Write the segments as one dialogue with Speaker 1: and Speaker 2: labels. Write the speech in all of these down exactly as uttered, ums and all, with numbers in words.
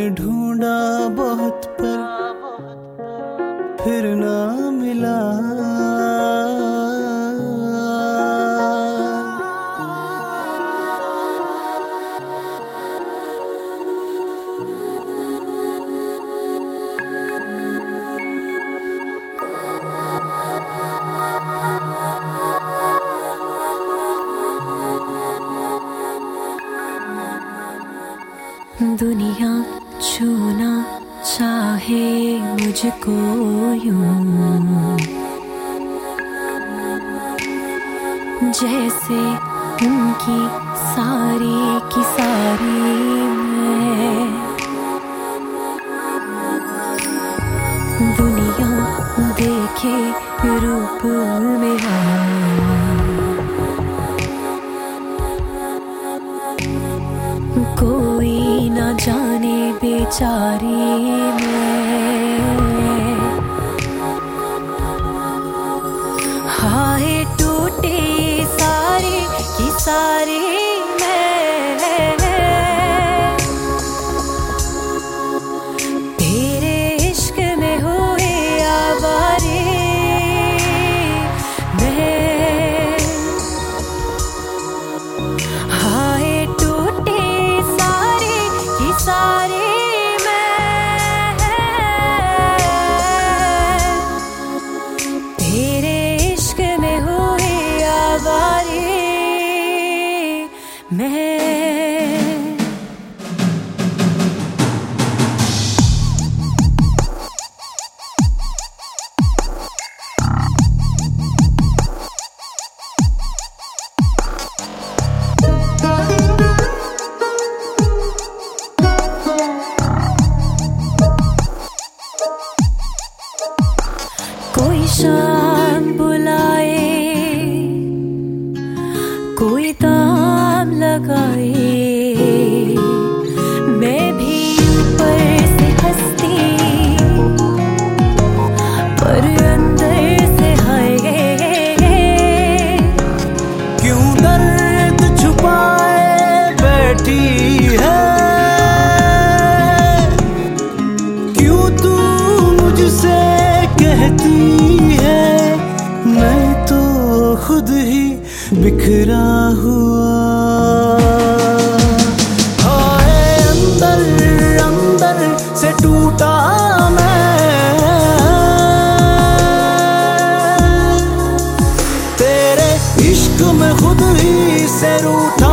Speaker 1: ढूंढा बहुत पर फिर ना मिला।
Speaker 2: दुनिया छूना चाहे मुझको यूं, जैसे उनकी सारी की सारी मैं। दुनिया देखे रूप मेरा, कोई ना जाने बेचारी मैं। हाय टूटे सारे की सारे मैं, तेरे इश्क में हुए आवारे मैं। हाय टूटे सारे मैं, तेरे इश्क में हुए आवारे मैं। कोई शाम बुलाए, कोई ताम लगाए, मैं भी ऊपर से हंसती पर अंदर से हाय।
Speaker 1: क्यों दर्द छुपाए बैठी है, क्यों तू मुझसे कहती है मैं तो खुद ही बिखरा हुआ। हाय अंदर अंदर से टूटा मैं, तेरे इश्क में खुद ही से रूठा।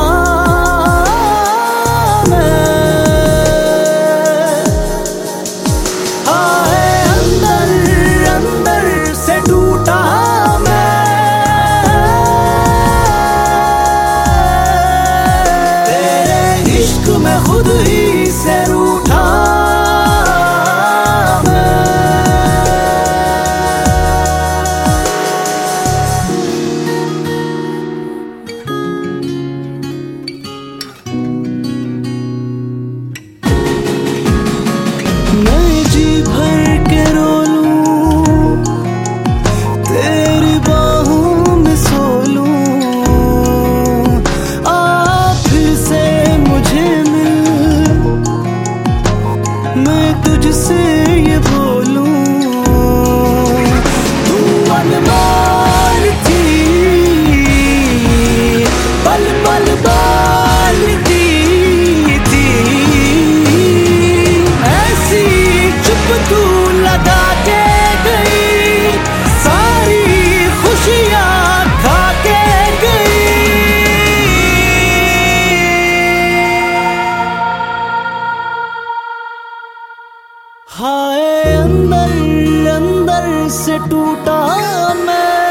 Speaker 1: मैं खुद ही से रूठा मैं जी भर के रो लूं, तेरी बाहों में सो लूं, आप से मुझे मैं तुझसे ये बोलूं। तू अनमोल थी, पल पल बोलती थी, ऐसी चुप तू लगा के गई, सारी खुशियां खा के गई। हाय अंदर अंदर से टूटा मैं,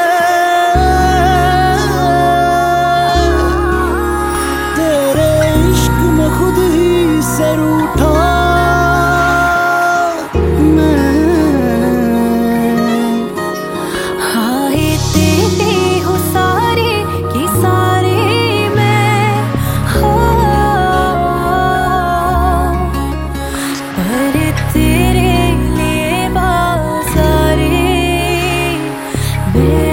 Speaker 1: तेरे इश्क में खुद ही से रूठा मैं।
Speaker 2: हाय तेरे हो सारे की सारे मैं, पर तेरे लिए बाज़ारे मैं।